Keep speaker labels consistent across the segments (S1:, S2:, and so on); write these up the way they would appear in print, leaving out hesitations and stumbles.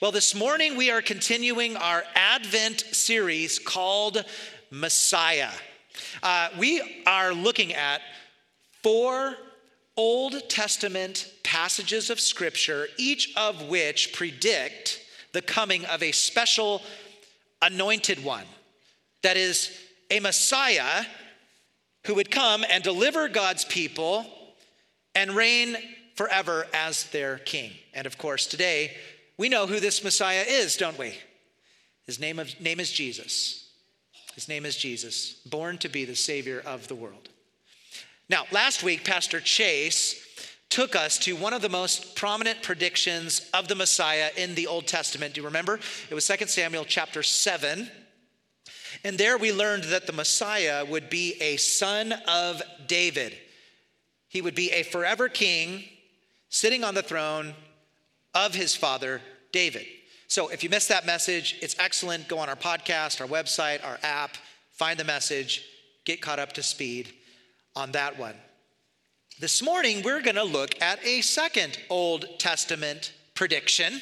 S1: Well, this morning we are continuing our Advent series called Messiah. We are looking at 4 Old Testament passages of Scripture, each of which predict the coming of a special anointed one. That is, a Messiah who would come and deliver God's people and reign forever as their king. And of course, today, we know who this Messiah is, don't we? His name is Jesus. His name is Jesus, born to be the Savior of the world. Now, last week, Pastor Chase took us to one of the most prominent predictions of the Messiah in the Old Testament. Do you remember? It was 2 Samuel chapter 7. And there we learned that the Messiah would be a son of David. He would be a forever king sitting on the throne of his father, David. So if you missed that message, it's excellent. Go on our podcast, our website, our app, find the message, get caught up to speed on that one. This morning, we're going to look at a second Old Testament prediction.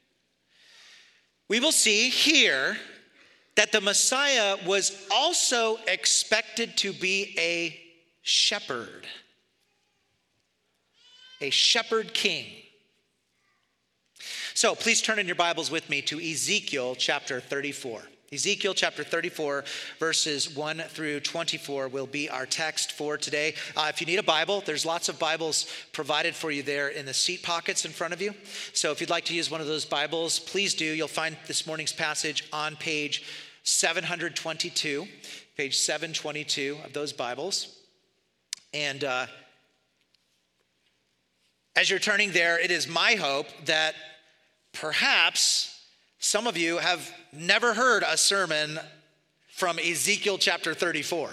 S1: We will see here that the Messiah was also expected to be a shepherd king. So please turn in your Bibles with me to Ezekiel chapter 34. Ezekiel chapter 34, verses 1 through 24 will be our text for today. If you need a Bible, there's lots of Bibles provided for you there in the seat pockets in front of you. So if you'd like to use one of those Bibles, please do. You'll find this morning's passage on page 722, page 722 of those Bibles. And as you're turning there, it is my hope that perhaps some of you have never heard a sermon from Ezekiel chapter 34.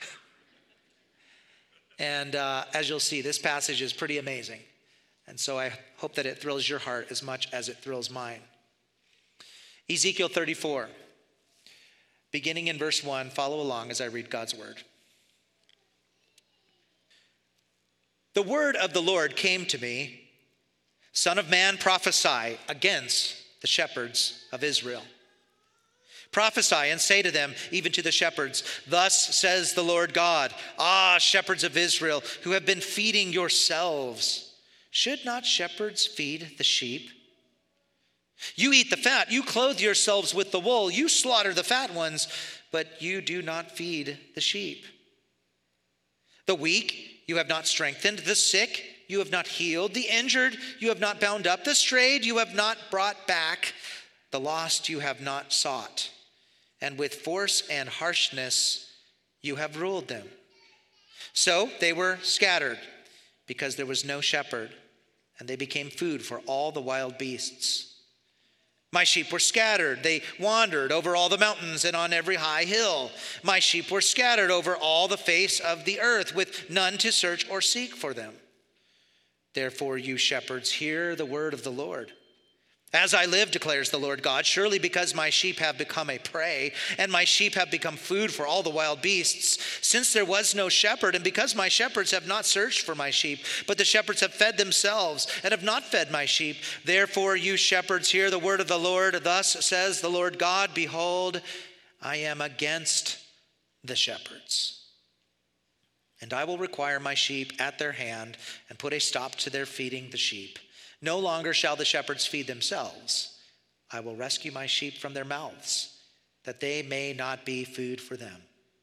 S1: And as you'll see, this passage is pretty amazing. And so I hope that it thrills your heart as much as it thrills mine. Ezekiel 34, beginning in verse 1, follow along as I read God's word. The word of the Lord came to me, Son of man, prophesy against the shepherds of Israel. Prophesy and say to them, even to the shepherds, thus says the Lord God, shepherds of Israel, who have been feeding yourselves, should not shepherds feed the sheep? You eat the fat, you clothe yourselves with the wool, you slaughter the fat ones, but you do not feed the sheep. The weak you have not strengthened, the sick you have not healed, the injured you have not bound up, the strayed you have not brought back, the lost you have not sought, and with force and harshness you have ruled them. So they were scattered because there was no shepherd, and they became food for all the wild beasts. My sheep were scattered. They wandered over all the mountains and on every high hill. My sheep were scattered over all the face of the earth, with none to search or seek for them. Therefore, you shepherds, hear the word of the Lord. As I live, declares the Lord God, surely because my sheep have become a prey, and my sheep have become food for all the wild beasts, since there was no shepherd, and because my shepherds have not searched for my sheep, but the shepherds have fed themselves and have not fed my sheep. Therefore, you shepherds, hear the word of the Lord. Thus says the Lord God, behold, I am against the shepherds, and I will require my sheep at their hand and put a stop to their feeding the sheep. No longer shall the shepherds feed themselves. I will rescue my sheep from their mouths, that they may not be food for them.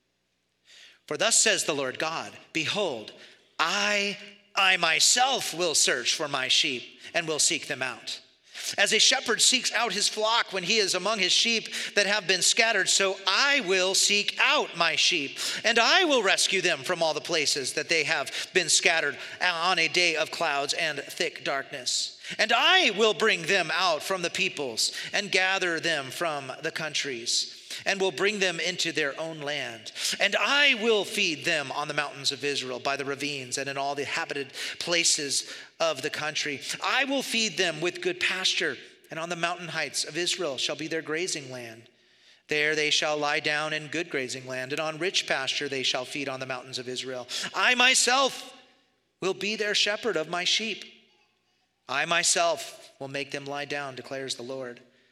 S1: For thus says the Lord God, behold, I myself will search for my sheep and will seek them out. As a shepherd seeks out his flock when he is among his sheep that have been scattered, so I will seek out my sheep, and I will rescue them from all the places that they have been scattered on a day of clouds and thick darkness. And I will bring them out from the peoples and gather them from the countries, and will bring them into their own land. And I will feed them on the mountains of Israel, by the ravines, and in all the inhabited places of the country. I will feed them with good pasture, and on the mountain heights of Israel shall be their grazing land. There they shall lie down in good grazing land, and on rich pasture they shall feed on the mountains of Israel. I myself will be their shepherd of my sheep. I myself will make them lie down, declares the Lord.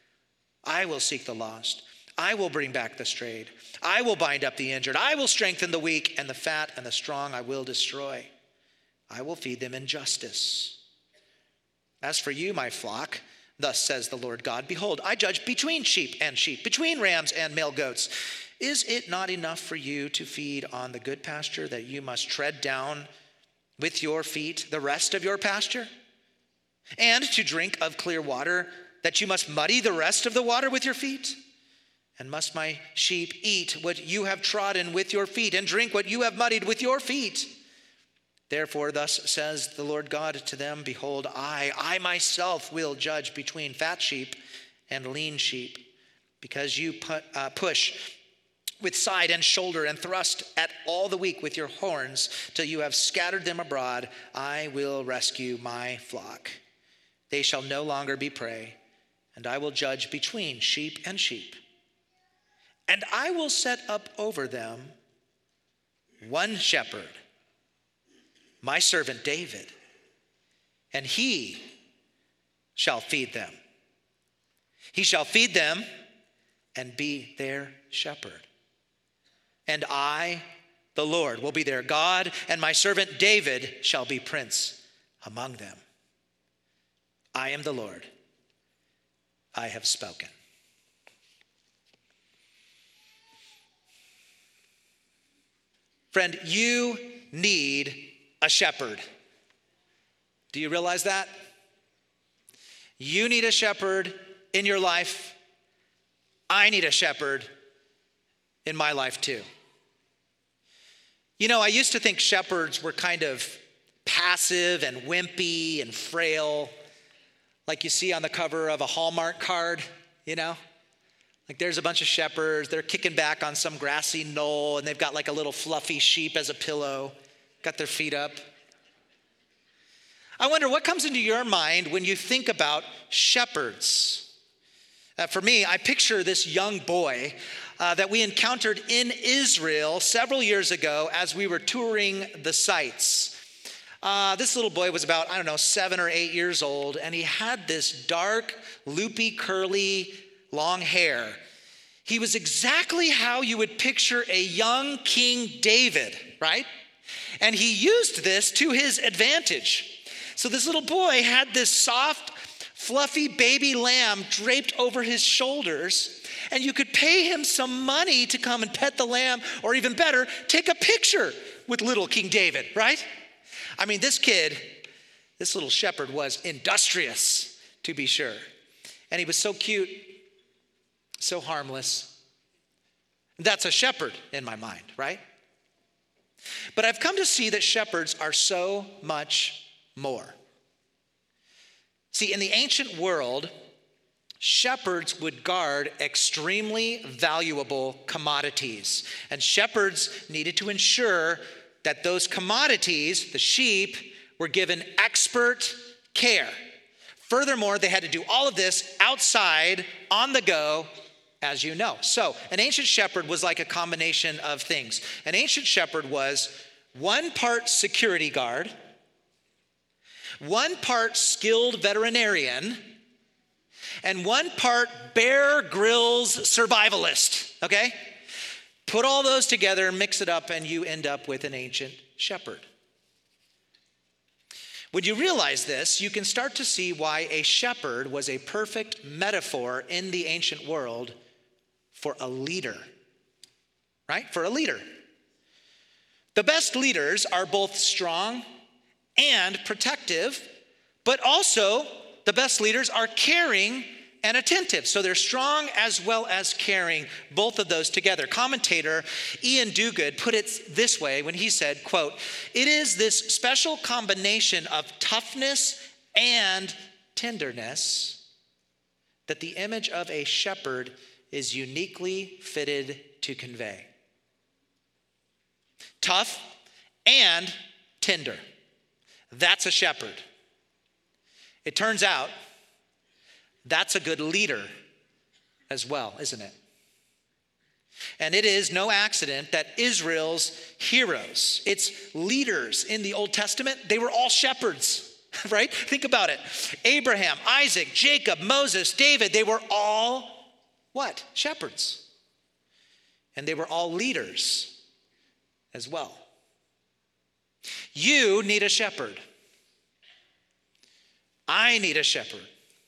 S1: I will seek the lost. I will bring back the strayed. I will bind up the injured. I will strengthen the weak, and the fat and the strong I will destroy. I will feed them in justice. As for you, my flock, thus says the Lord God, behold, I judge between sheep, between rams and male goats. Is it not enough for you to feed on the good pasture, that you must tread down with your feet the rest of your pasture? And to drink of clear water, that you must muddy the rest of the water with your feet? And must my sheep eat what you have trodden with your feet, and drink what you have muddied with your feet? Therefore, thus says the Lord God to them, behold, I myself will judge between fat sheep and lean sheep, because you push with side and shoulder and thrust at all the weak with your horns, till you have scattered them abroad. I will rescue my flock. They shall no longer be prey, and I will judge between sheep and sheep. And I will set up over them one shepherd, my servant David, and he shall feed them. He shall feed them and be their shepherd. And I, the Lord, will be their God, and my servant David shall be prince among them. I am the Lord. I have spoken. Friend, you need a shepherd. Do you realize that? You need a shepherd in your life. I need a shepherd in my life too. You know, I used to think shepherds were kind of passive and wimpy and frail, like you see on the cover of a Hallmark card, you know? Like there's a bunch of shepherds, they're kicking back on some grassy knoll, and they've got like a little fluffy sheep as a pillow, got their feet up. I wonder what comes into your mind when you think about shepherds. For me, I picture this young boy that we encountered in Israel several years ago as we were touring the sites. This little boy was about, 7 or 8 years old, and he had this dark, loopy, curly, long hair. He was exactly how you would picture a young King David, right? And he used this to his advantage. So this little boy had this soft, fluffy baby lamb draped over his shoulders, and you could pay him some money to come and pet the lamb, or even better, take a picture with little King David, right? I mean, this little shepherd was industrious, to be sure. And he was so cute, so harmless. That's a shepherd in my mind, right? But I've come to see that shepherds are so much more. See, in the ancient world, shepherds would guard extremely valuable commodities. And shepherds needed to ensure that those commodities, the sheep, were given expert care. Furthermore, they had to do all of this outside, on the go, as you know. So, an ancient shepherd was like a combination of things. An ancient shepherd was 1 part security guard, 1 part skilled veterinarian, and 1 part Bear Grylls survivalist, okay? Put all those together, mix it up, and you end up with an ancient shepherd. When you realize this, you can start to see why a shepherd was a perfect metaphor in the ancient world for a leader, right? For a leader. The best leaders are both strong and protective, but also the best leaders are caring and attentive. So they're strong as well as caring, both of those together. Commentator Ian Duguid put it this way when he said, quote, "It is this special combination of toughness and tenderness that the image of a shepherd is uniquely fitted to convey." Tough and tender. That's a shepherd. It turns out that's a good leader as well, isn't it? And it is no accident that Israel's heroes, its leaders in the Old Testament, they were all shepherds, right? Think about it. Abraham, Isaac, Jacob, Moses, David, they were all what? Shepherds. And they were all leaders as well. You need a shepherd. I need a shepherd.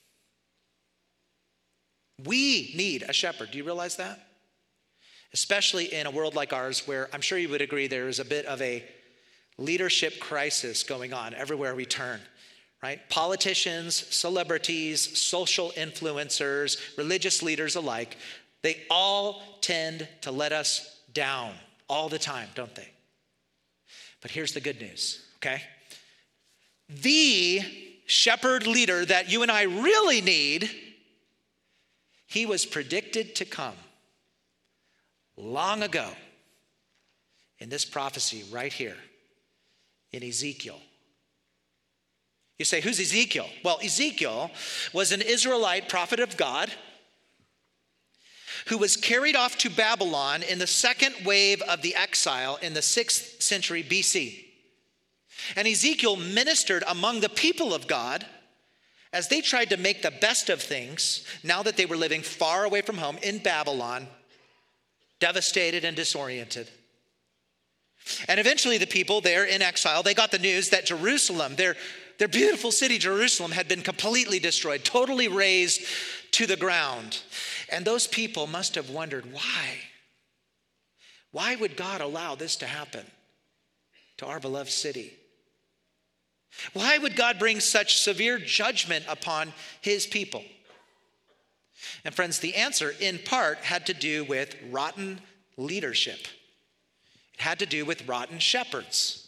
S1: We need a shepherd. Do you realize that? Especially in a world like ours where I'm sure you would agree there is a bit of a leadership crisis going on everywhere we turn, right? Politicians, celebrities, social influencers, religious leaders alike, they all tend to let us down all the time, don't they? But here's the good news, okay? The shepherd leader that you and I really need, he was predicted to come long ago in this prophecy right here in Ezekiel. You say, who's Ezekiel? Well, Ezekiel was an Israelite prophet of God who was carried off to Babylon in the second wave of the exile in the 6th century BC. And Ezekiel ministered among the people of God as they tried to make the best of things now that they were living far away from home in Babylon, devastated and disoriented. And eventually the people there in exile, they got the news that Jerusalem, their beautiful city Jerusalem, had been completely destroyed, totally razed to the ground. And those people must have wondered, why? Why would God allow this to happen to our beloved city? Why would God bring such severe judgment upon his people? And friends, the answer in part had to do with rotten leadership. It had to do with rotten shepherds.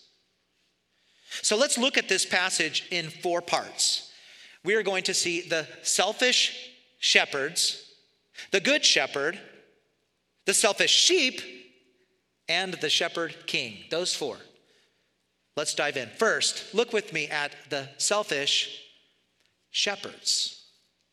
S1: So let's look at this passage in 4 parts. We are going to see the selfish shepherds, the good shepherd, the selfish sheep, and the shepherd king. Those 4. Let's dive in. First, look with me at the selfish shepherds.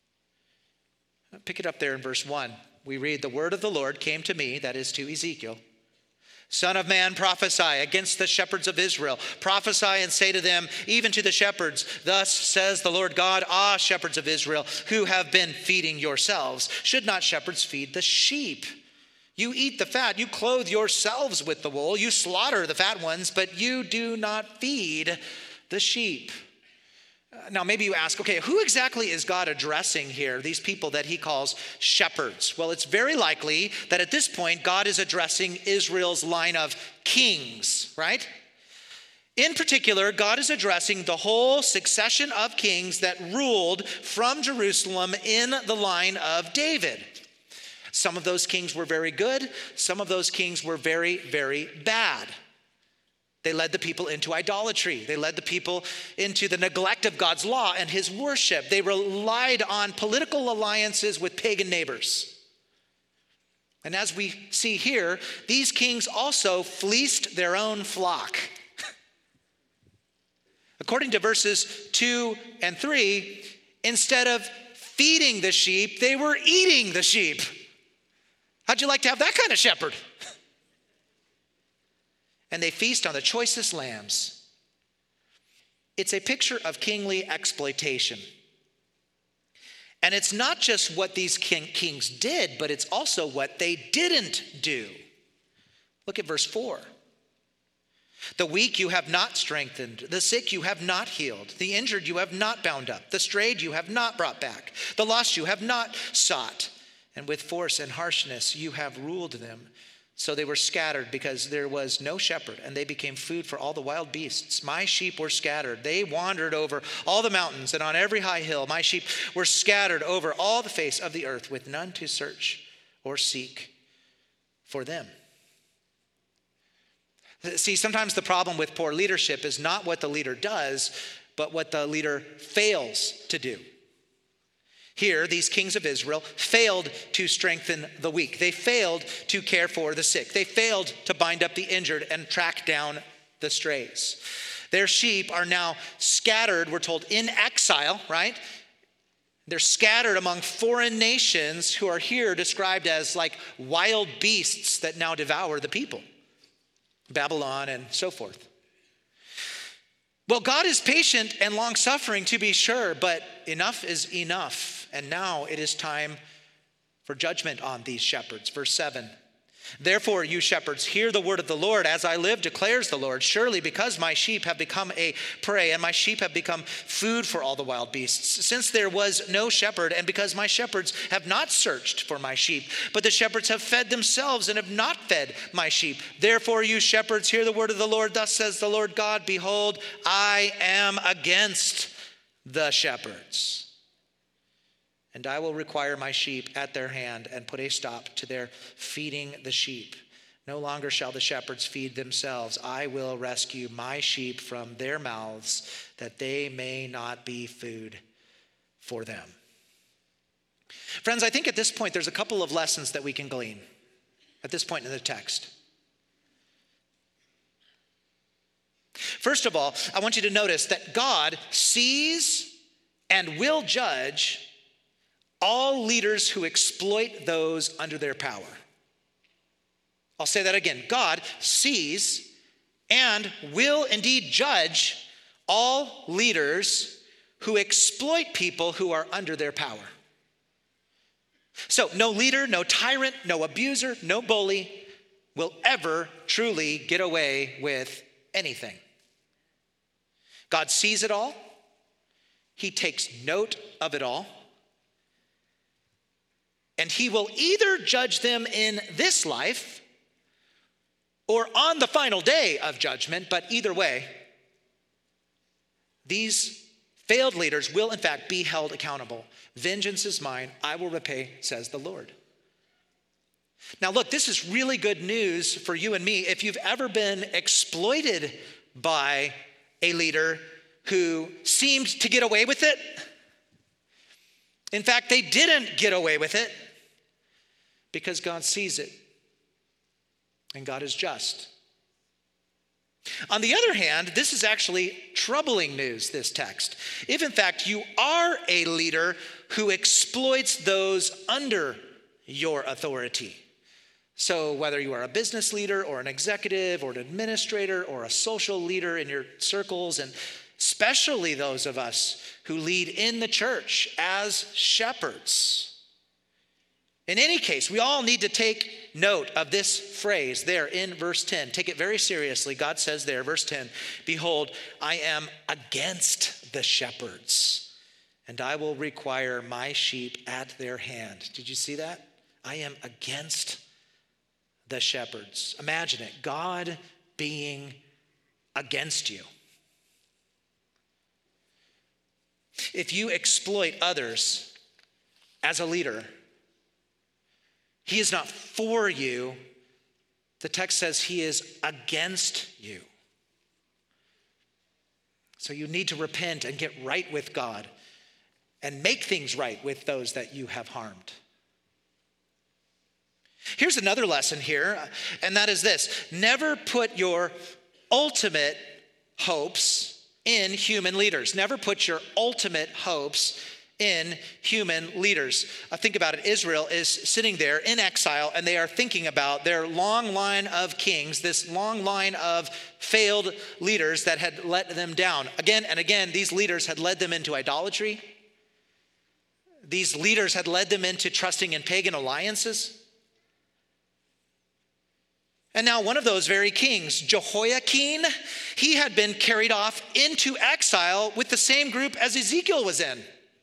S1: Pick it up there in verse 1. We read, the word of the Lord came to me, that is to Ezekiel. Son of man, prophesy against the shepherds of Israel. Prophesy and say to them, even to the shepherds, thus says the Lord God, ah, shepherds of Israel, who have been feeding yourselves. Should not shepherds feed the sheep? You eat the fat, you clothe yourselves with the wool, you slaughter the fat ones, but you do not feed the sheep. Now, maybe you ask, okay, who exactly is God addressing here, these people that he calls shepherds? Well, it's very likely that at this point, God is addressing Israel's line of kings, right? In particular, God is addressing the whole succession of kings that ruled from Jerusalem in the line of David. Some of those kings were very good. Some of those kings were very, very bad. They led the people into idolatry. They led the people into the neglect of God's law and his worship. They relied on political alliances with pagan neighbors. And as we see here, these kings also fleeced their own flock. According to verses 2 and 3, instead of feeding the sheep, they were eating the sheep. How'd you like to have that kind of shepherd? And they feast on the choicest lambs. It's a picture of kingly exploitation. And it's not just what these kings did, but it's also what they didn't do. Look at verse 4. The weak you have not strengthened, the sick you have not healed, the injured you have not bound up, the strayed you have not brought back, the lost you have not sought. And with force and harshness you have ruled them. So they were scattered because there was no shepherd, and they became food for all the wild beasts. My sheep were scattered. They wandered over all the mountains and on every high hill. My sheep were scattered over all the face of the earth, with none to search or seek for them. See, sometimes the problem with poor leadership is not what the leader does, but what the leader fails to do. Here, these kings of Israel failed to strengthen the weak. They failed to care for the sick. They failed to bind up the injured and track down the strays. Their sheep are now scattered, we're told, in exile, right? They're scattered among foreign nations who are here described as like wild beasts that now devour the people. Babylon and so forth. Well, God is patient and long-suffering to be sure, but enough is enough. And now it is time for judgment on these shepherds. Verse 7. Therefore, you shepherds, hear the word of the Lord. As I live, declares the Lord, surely because my sheep have become a prey, and my sheep have become food for all the wild beasts, since there was no shepherd, and because my shepherds have not searched for my sheep, but the shepherds have fed themselves and have not fed my sheep. Therefore, you shepherds, hear the word of the Lord. Thus says the Lord God, behold, I am against the shepherds, and I will require my sheep at their hand and put a stop to their feeding the sheep. No longer shall the shepherds feed themselves. I will rescue my sheep from their mouths, that they may not be food for them. Friends, I think at this point there's a couple of lessons that we can glean at this point in the text. First of all, I want you to notice that God sees and will judge all leaders who exploit those under their power. I'll say that again. God sees and will indeed judge all leaders who exploit people who are under their power. So no leader, no tyrant, no abuser, no bully will ever truly get away with anything. God sees it all. He takes note of it all. And he will either judge them in this life or on the final day of judgment, but either way, these failed leaders will in fact be held accountable. Vengeance is mine, I will repay, says the Lord. Now look, this is really good news for you and me if you've ever been exploited by a leader who seemed to get away with it. In fact, they didn't get away with it, because God sees it, and God is just. On the other hand, this is actually troubling news, this text. If in fact you are a leader who exploits those under your authority, so whether you are a business leader or an executive or an administrator or a social leader in your circles, and especially those of us who lead in the church as shepherds, in any case, we all need to take note of this phrase there in verse 10. Take it very seriously. God says there, verse 10, behold, I am against the shepherds, and I will require my sheep at their hand. Did you see that? I am against the shepherds. Imagine it, God being against you. If you exploit others as a leader, he is not for you. The text says he is against you. So you need to repent and get right with God and make things right with those that you have harmed. Here's another lesson here, and that is this: never put your ultimate hopes in human leaders. Never put your ultimate hopes in human leaders. Think about it. Israel is sitting there in exile, and they are thinking about their long line of kings, this long line of failed leaders that had let them down. Again and again, these leaders had led them into idolatry. These leaders had led them into trusting in pagan alliances. And now one of those very kings, Jehoiakim, he had been carried off into exile with the same group as Ezekiel was in.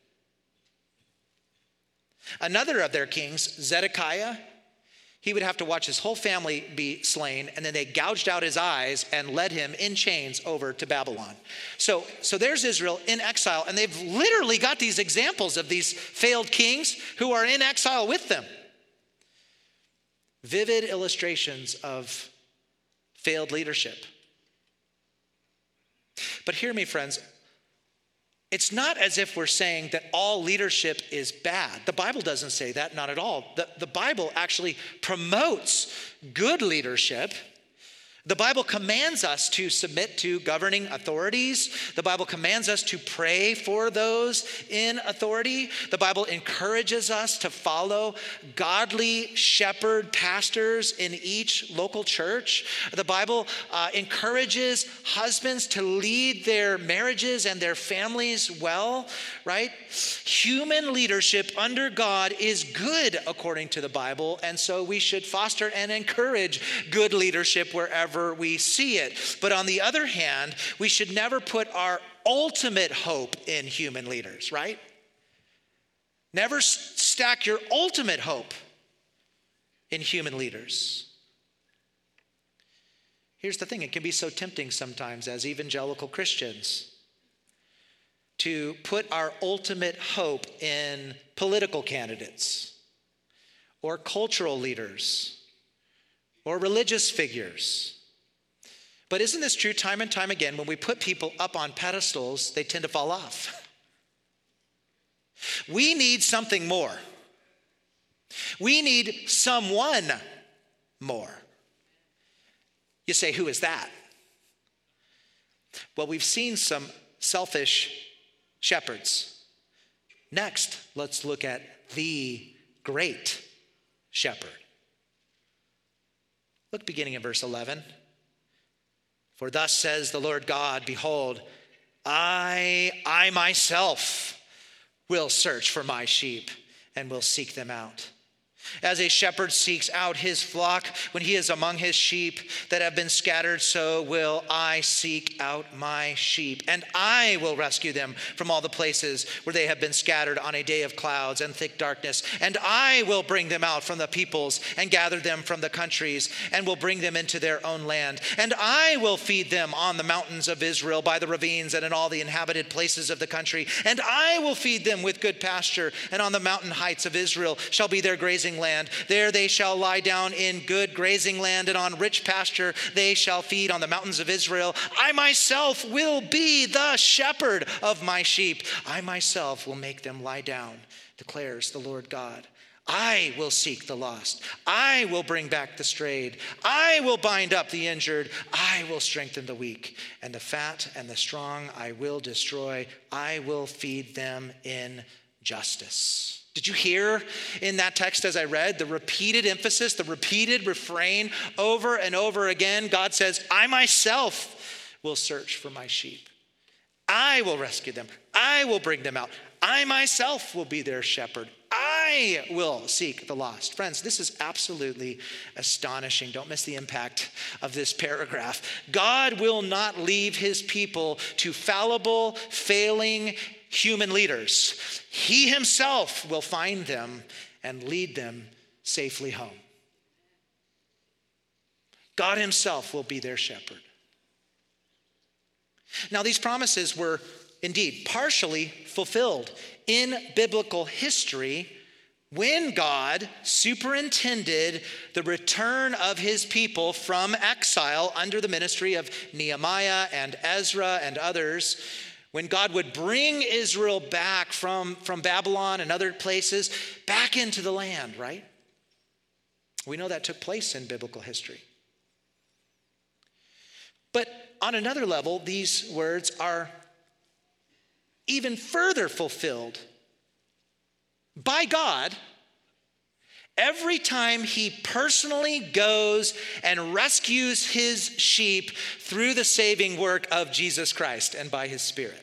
S1: Another of their kings, Zedekiah, he would have to watch his whole family be slain, and then they gouged out his eyes and led him in chains over to Babylon. So there's Israel in exile, and they've literally got these examples of these failed kings who are in exile with them. Vivid illustrations of failed leadership. But hear me, friends. It's not as if we're saying that all leadership is bad. The Bible doesn't say that, not at all. The Bible actually promotes good leadership. The Bible commands us to submit to governing authorities. The Bible commands us to pray for those in authority. The Bible encourages us to follow godly shepherd pastors in each local church. The Bible encourages husbands to lead their marriages and their families well, right? Human leadership under God is good according to the Bible, and so we should foster and encourage good leadership wherever we see it. But on the other hand, we should never put our ultimate hope in human leaders, right? Never stack your ultimate hope in human leaders. Here's the thing, it can be so tempting sometimes as evangelical Christians to put our ultimate hope in political candidates or cultural leaders or religious figures. But isn't this true time and time again? When we put people up on pedestals, they tend to fall off. We need something more. We need someone more. You say, who is that? Well, we've seen some selfish shepherds. Next, let's look at the great shepherd. Look beginning in verse 11. For thus says the Lord God, behold, I myself will search for my sheep and will seek them out. As a shepherd seeks out his flock when he is among his sheep that have been scattered, so will I seek out my sheep, and I will rescue them from all the places where they have been scattered on a day of clouds and thick darkness. And I will bring them out from the peoples and gather them from the countries and will bring them into their own land. And I will feed them on the mountains of Israel, by the ravines and in all the inhabited places of the country. And I will feed them with good pasture, and on the mountain heights of Israel shall be their grazing land. There they shall lie down in good grazing land, and on rich pasture they shall feed on the mountains of Israel. I myself will be the shepherd of my sheep. I myself will make them lie down, declares the Lord God. I will seek the lost. I will bring back the strayed. I will bind up the injured. I will strengthen the weak. And the fat and the strong I will destroy. I will feed them in justice. Did you hear in that text as I read the repeated emphasis, the repeated refrain over and over again? God says, I myself will search for my sheep. I will rescue them. I will bring them out. I myself will be their shepherd. I will seek the lost. Friends, this is absolutely astonishing. Don't miss the impact of this paragraph. God will not leave his people to fallible, failing human leaders. He himself will find them and lead them safely home. God himself will be their shepherd. Now, these promises were indeed partially fulfilled in biblical history when God superintended the return of his people from exile under the ministry of Nehemiah and Ezra and others. When God would bring Israel back from Babylon and other places back into the land, right? We know that took place in biblical history. But on another level, these words are even further fulfilled by God every time he personally goes and rescues his sheep through the saving work of Jesus Christ and by his Spirit.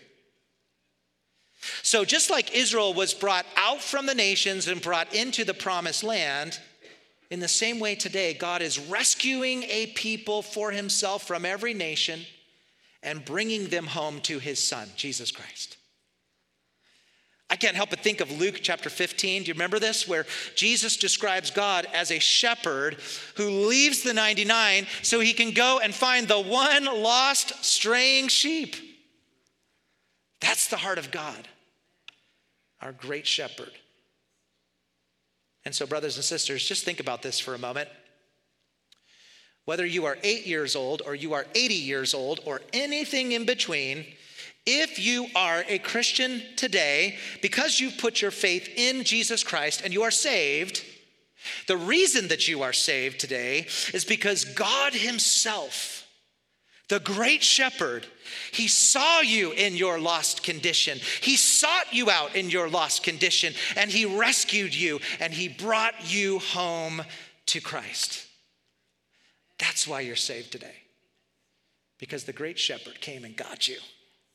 S1: So just like Israel was brought out from the nations and brought into the promised land, in the same way today, God is rescuing a people for himself from every nation and bringing them home to his Son, Jesus Christ. I can't help but think of Luke chapter 15. Do you remember this? Where Jesus describes God as a shepherd who leaves the 99 so he can go and find the one lost straying sheep. That's the heart of God, our great shepherd. And so, brothers and sisters, just think about this for a moment. Whether you are 8 years old or you are 80 years old or anything in between, if you are a Christian today, because you've put your faith in Jesus Christ and you are saved, The reason that you are saved today is because God himself, the great shepherd, he saw you in your lost condition. He sought you out in your lost condition, and he rescued you, and he brought you home to Christ. That's why you're saved today, because the great shepherd came and got you.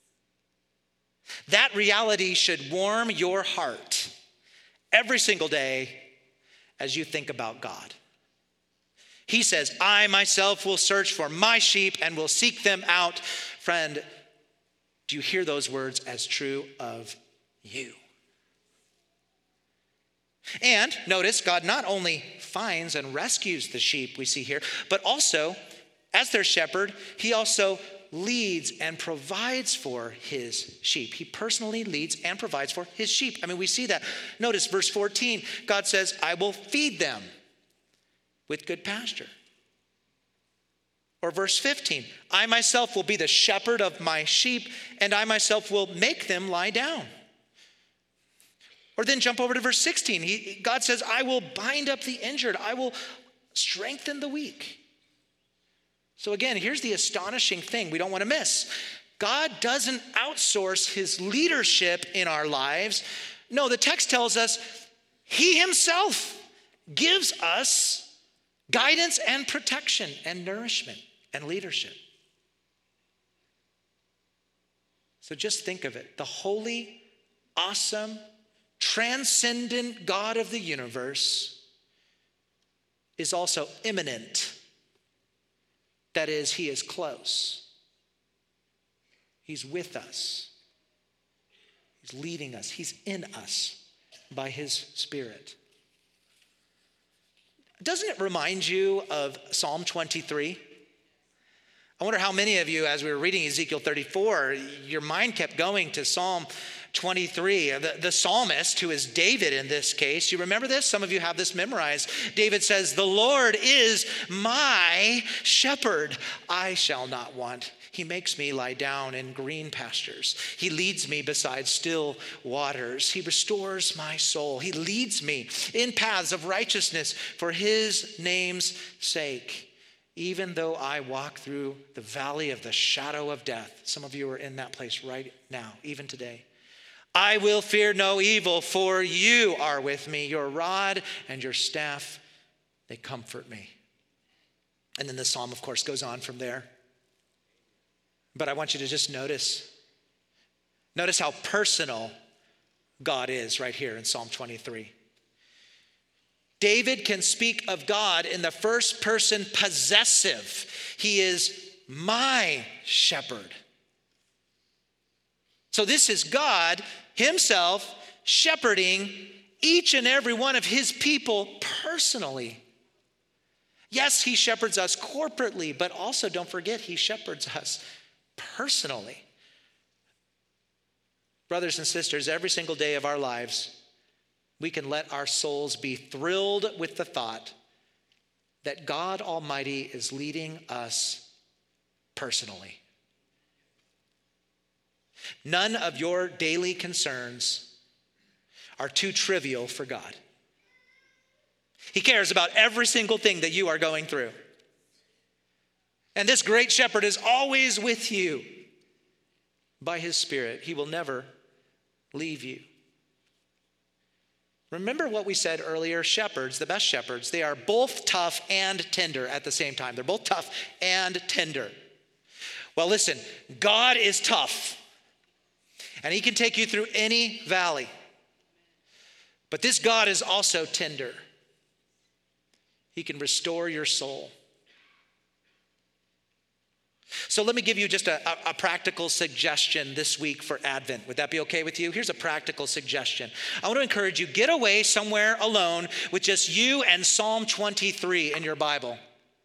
S1: That reality should warm your heart every single day as you think about God. He says, I myself will search for my sheep and will seek them out. Friend, do you hear those words as true of you? And notice, God not only finds and rescues the sheep we see here, but also, as their shepherd, he also leads and provides for his sheep. He personally leads and provides for his sheep. I mean, we see that. Notice verse 14, God says, I will feed them with good pasture. Or verse 15, I myself will be the shepherd of my sheep, and I myself will make them lie down. Or then jump over to verse 16. God says, I will bind up the injured. I will strengthen the weak. So again, here's the astonishing thing we don't want to miss. God doesn't outsource his leadership in our lives. No, the text tells us he himself gives us guidance and protection and nourishment and leadership. So just think of it. The holy, awesome, transcendent God of the universe is also immanent. That is, he is close. He's with us. He's leading us. He's in us by his Spirit. Doesn't it remind you of Psalm 23? I wonder how many of you, as we were reading Ezekiel 34, your mind kept going to Psalm 23. The psalmist, who is David in this case, you remember this? Some of you have this memorized. David says, the Lord is my shepherd. I shall not want. He makes me lie down in green pastures. He leads me beside still waters. He restores my soul. He leads me in paths of righteousness for his name's sake. Even though I walk through the valley of the shadow of death. Some of you are in that place right now, even today. I will fear no evil, for you are with me. Your rod and your staff, they comfort me. And then the psalm, of course, goes on from there. But I want you to just notice how personal God is right here in Psalm 23. David can speak of God in the first person possessive. He is my shepherd. So this is God himself shepherding each and every one of his people personally. Yes, he shepherds us corporately, but also don't forget he shepherds us personally. Brothers and sisters, every single day of our lives, we can let our souls be thrilled with the thought that God Almighty is leading us personally. None of your daily concerns are too trivial for God. He cares about every single thing that you are going through. And this great shepherd is always with you by his Spirit. He will never leave you. Remember what we said earlier, shepherds, the best shepherds, they are both tough and tender at the same time. They're both tough and tender. Well, listen, God is tough, and he can take you through any valley. But this God is also tender. He can restore your soul. So let me give you just a practical suggestion this week for Advent. Would that be okay with you? Here's a practical suggestion. I want to encourage you, get away somewhere alone with just you and Psalm 23 in your Bible.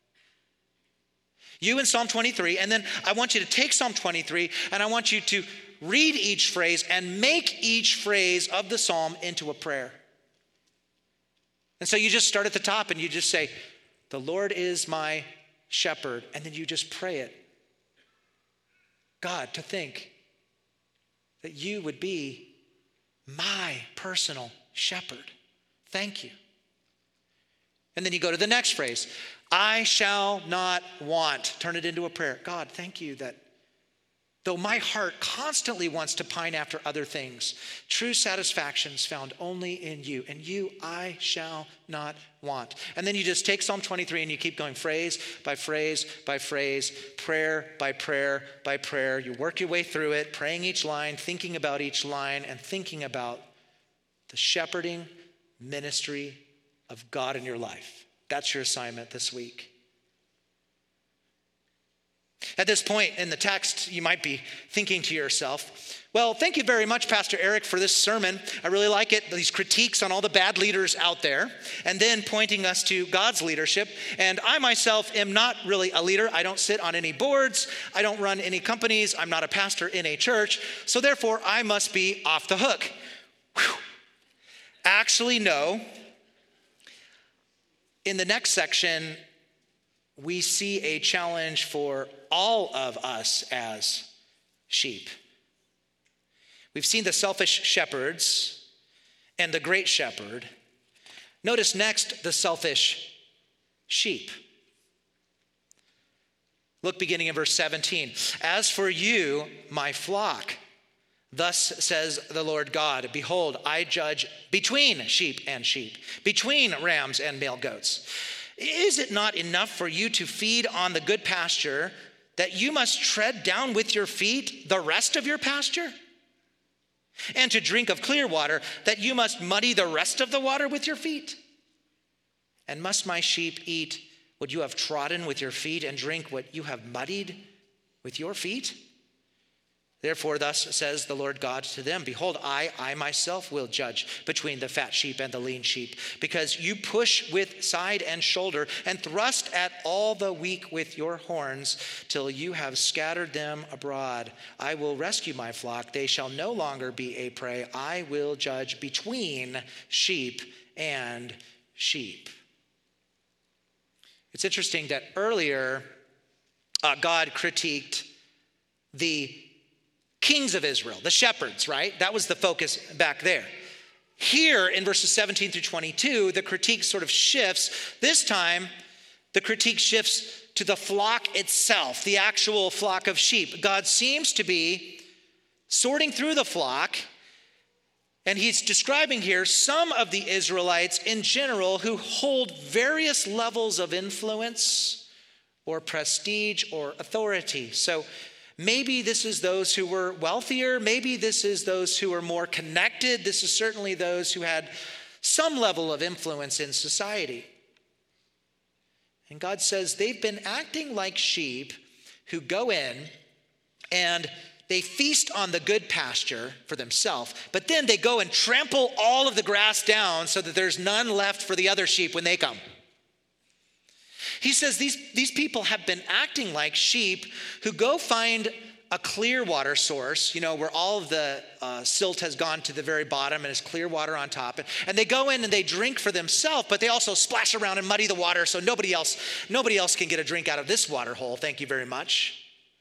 S1: You and Psalm 23, and then I want you to take Psalm 23, and I want you to read each phrase and make each phrase of the psalm into a prayer. And so you just start at the top and you just say, the Lord is my shepherd, and then you just pray it. God, to think that you would be my personal shepherd. Thank you. And then you go to the next phrase, I shall not want. Turn it into a prayer. God, thank you that though my heart constantly wants to pine after other things, true satisfaction is found only in you. And you I shall not want. And then you just take Psalm 23 and you keep going phrase by phrase by phrase, prayer by prayer by prayer. You work your way through it, praying each line, thinking about each line, and thinking about the shepherding ministry of God in your life. That's your assignment this week. At this point in the text, you might be thinking to yourself, well, thank you very much, Pastor Eric, for this sermon. I really like it, these critiques on all the bad leaders out there, and then pointing us to God's leadership. And I myself am not really a leader. I don't sit on any boards. I don't run any companies. I'm not a pastor in a church. So therefore, I must be off the hook. Whew. Actually, no. In the next section, we see a challenge for all of us as sheep. We've seen the selfish shepherds and the great shepherd. Notice next the selfish sheep. Look beginning in verse 17. As for you, my flock, thus says the Lord God, behold, I judge between sheep and sheep, between rams and male goats. Is it not enough for you to feed on the good pasture that you must tread down with your feet the rest of your pasture? And to drink of clear water that you must muddy the rest of the water with your feet? And must my sheep eat what you have trodden with your feet and drink what you have muddied with your feet? Therefore, thus says the Lord God to them, behold, I myself will judge between the fat sheep and the lean sheep, because you push with side and shoulder and thrust at all the weak with your horns till you have scattered them abroad. I will rescue my flock. They shall no longer be a prey. I will judge between sheep and sheep. It's interesting that earlier God critiqued the kings of Israel, the shepherds, right? That was the focus back there. Here in verses 17 through 22, the critique sort of shifts. This time, the critique shifts to the flock itself, the actual flock of sheep. God seems to be sorting through the flock, and he's describing here some of the Israelites in general who hold various levels of influence or prestige or authority. So maybe this is those who were wealthier. Maybe this is those who are more connected. This is certainly those who had some level of influence in society. And God says they've been acting like sheep who go in and they feast on the good pasture for themselves, but then they go and trample all of the grass down so that there's none left for the other sheep when they come. He says these people have been acting like sheep who go find a clear water source, where all of the silt has gone to the very bottom and there's clear water on top. And they go in and they drink for themselves, but they also splash around and muddy the water so nobody else can get a drink out of this water hole. Thank you very much.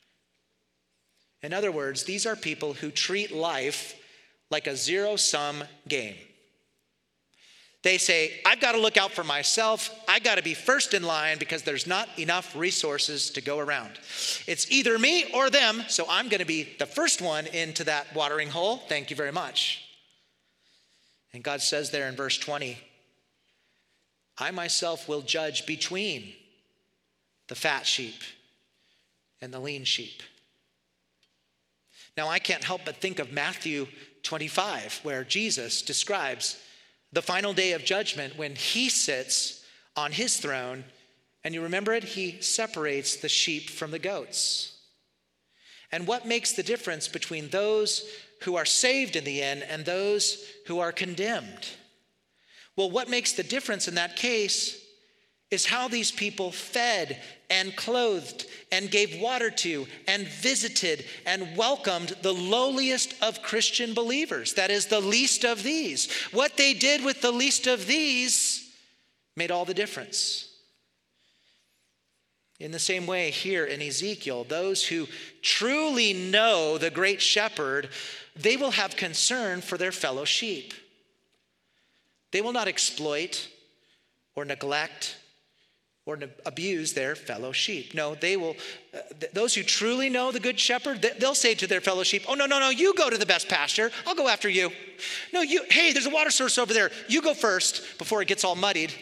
S1: In other words, these are people who treat life like a zero-sum game. They say, I've got to look out for myself. I've got to be first in line because there's not enough resources to go around. It's either me or them, so I'm going to be the first one into that watering hole. Thank you very much. And God says there in verse 20, I myself will judge between the fat sheep and the lean sheep. Now, I can't help but think of Matthew 25, where Jesus describes the final day of judgment when he sits on his throne. And you remember it? He separates the sheep from the goats. And what makes the difference between those who are saved in the end and those who are condemned? Well, what makes the difference in that case is how these people fed and clothed and gave water to and visited and welcomed the lowliest of Christian believers. That is, the least of these. What they did with the least of these made all the difference. In the same way, here in Ezekiel, those who truly know the great shepherd, they will have concern for their fellow sheep. They will not exploit or neglect or abuse their fellow sheep. No, they will, those who truly know the good shepherd, they'll say to their fellow sheep, oh, no, you go to the best pasture. I'll go after you. No, hey, there's a water source over there. You go first before it gets all muddied.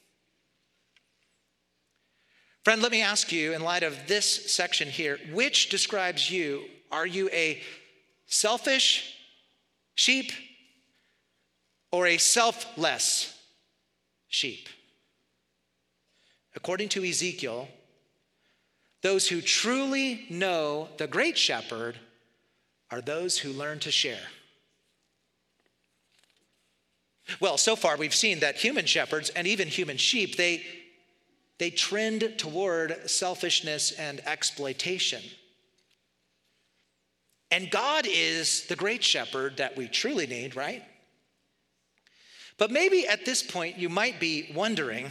S1: Friend, let me ask you, in light of this section here, which describes you? Are you a selfish sheep or a selfless sheep? According to Ezekiel, those who truly know the great shepherd are those who learn to share. Well, so far we've seen that human shepherds and even human sheep, they trend toward selfishness and exploitation. And God is the great shepherd that we truly need, right? But maybe at this point you might be wondering,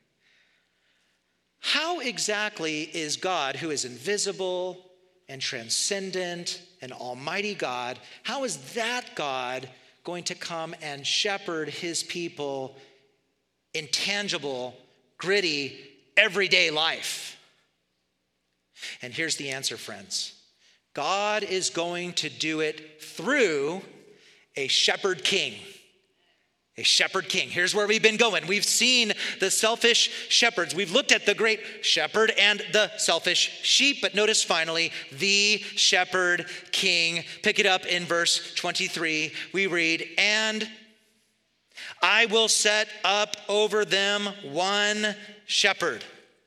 S1: how exactly is God, who is invisible and transcendent and almighty God, how is that God going to come and shepherd his people in tangible, gritty, everyday life? And here's the answer, friends. God is going to do it through a shepherd king. A shepherd king. Here's where we've been going. We've seen the selfish shepherds. We've looked at the great shepherd and the selfish sheep. But notice finally, the shepherd king. Pick it up in verse 23. We read, and I will set up over them one shepherd,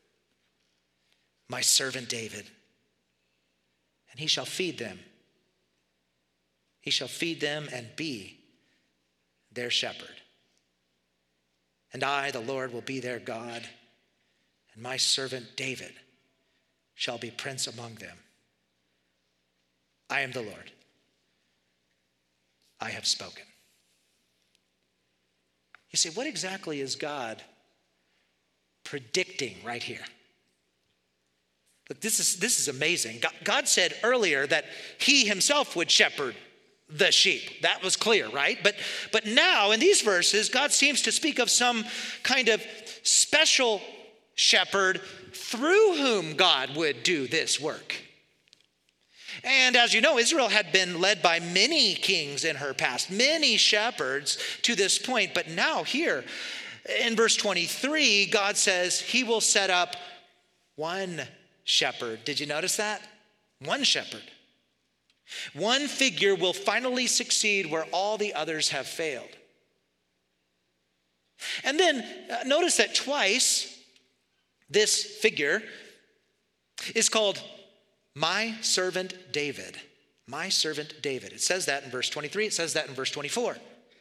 S1: my servant David. And he shall feed them. He shall feed them and be their shepherd. And I, the Lord, will be their God, and my servant David shall be prince among them. I am the Lord. I have spoken. You say, what exactly is God predicting right here? Look, this is amazing. God said earlier that he himself would shepherd the sheep. That was clear, right? But now in these verses, God seems to speak of some kind of special shepherd through whom God would do this work. And as you know, Israel had been led by many kings in her past, many shepherds to this point. But now here in verse 23, God says he will set up one shepherd. Did you notice that? One shepherd. One figure will finally succeed where all the others have failed. And then notice that twice this figure is called my servant David. My servant David. It says that in verse 23. It says that in verse 24.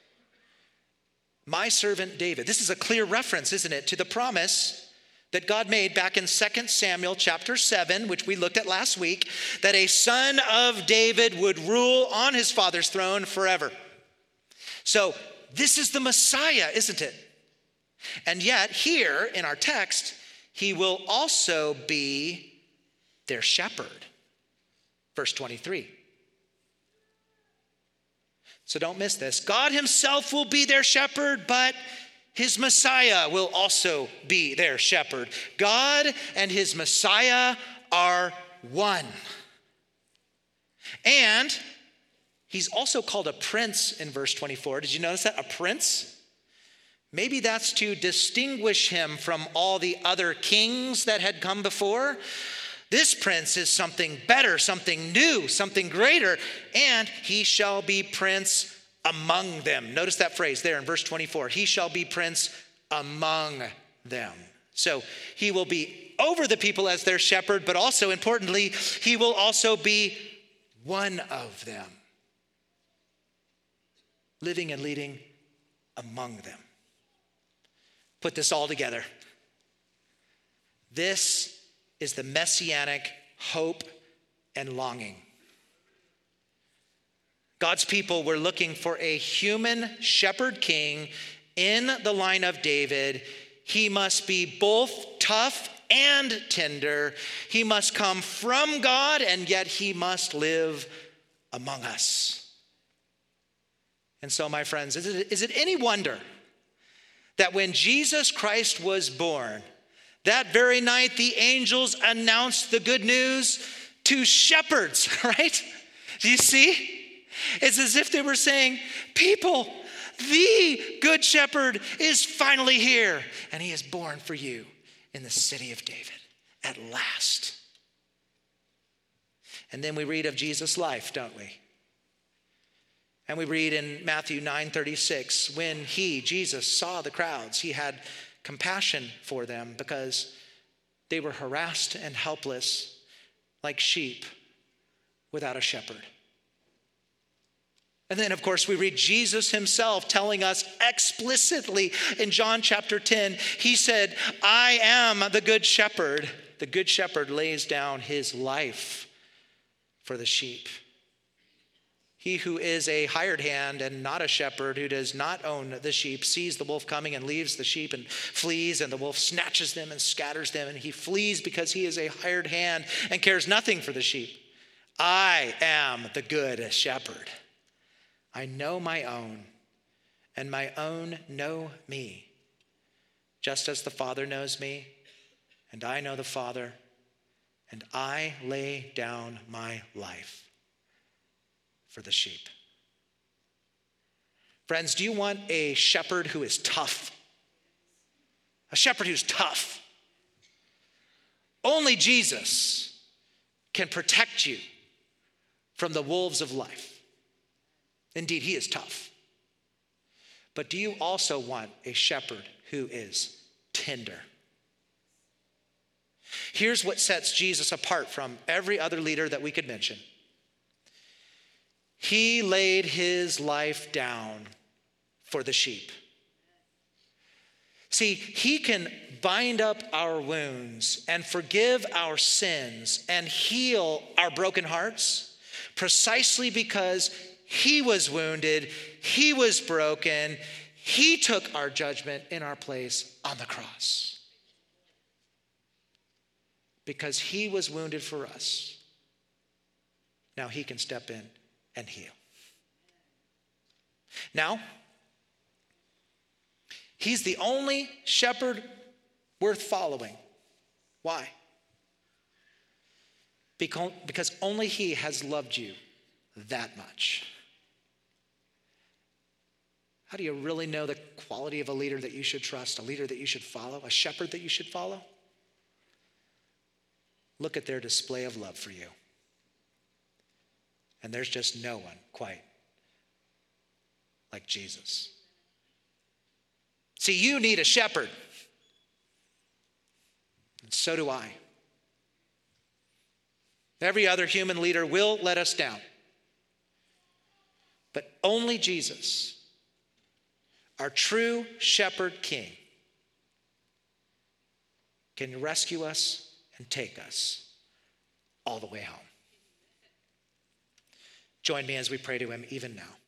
S1: My servant David. This is a clear reference, isn't it, to the promise that God made back in 2 Samuel chapter 7, which we looked at last week, that a son of David would rule on his father's throne forever. So this is the Messiah, isn't it? And yet here in our text, he will also be their shepherd. Verse 23. So don't miss this. God himself will be their shepherd, but his Messiah will also be their shepherd. God and his Messiah are one. And he's also called a prince in verse 24. Did you notice that? A prince? Maybe that's to distinguish him from all the other kings that had come before. This prince is something better, something new, something greater, and he shall be prince among them. Notice that phrase there in verse 24. He shall be prince among them. So he will be over the people as their shepherd, but also importantly, he will also be one of them, living and leading among them. Put this all together. This is the messianic hope and longing. God's people were looking for a human shepherd king in the line of David. He must be both tough and tender. He must come from God, and yet he must live among us. And so, my friends, is it any wonder that when Jesus Christ was born, that very night the angels announced the good news to shepherds, right? Do you see? It's as if they were saying, people, the good shepherd is finally here, and he is born for you in the city of David at last. And then we read of Jesus' life, don't we? And we read in Matthew 9:36, when he, Jesus, saw the crowds, he had compassion for them because they were harassed and helpless like sheep without a shepherd. And then, of course, we read Jesus himself telling us explicitly in John chapter 10, he said, I am the good shepherd. The good shepherd lays down his life for the sheep. He who is a hired hand and not a shepherd, who does not own the sheep, sees the wolf coming and leaves the sheep and flees, and the wolf snatches them and scatters them, and he flees because he is a hired hand and cares nothing for the sheep. I am the good shepherd. I know my own, and my own know me, just as the Father knows me, and I know the Father, and I lay down my life for the sheep. Friends, do you want a shepherd who is tough? A shepherd who's tough. Only Jesus can protect you from the wolves of life. Indeed, he is tough. But do you also want a shepherd who is tender? Here's what sets Jesus apart from every other leader that we could mention. He laid his life down for the sheep. See, he can bind up our wounds and forgive our sins and heal our broken hearts precisely because he was wounded, he was broken, he took our judgment in our place on the cross. Because he was wounded for us, now he can step in and heal. Now, he's the only shepherd worth following. Why? Because only he has loved you that much. How do you really know the quality of a leader that you should trust, a leader that you should follow, a shepherd that you should follow? Look at their display of love for you. And there's just no one quite like Jesus. See, you need a shepherd. And so do I. Every other human leader will let us down. But only Jesus, our true shepherd king, can rescue us and take us all the way home. Join me as we pray to him even now.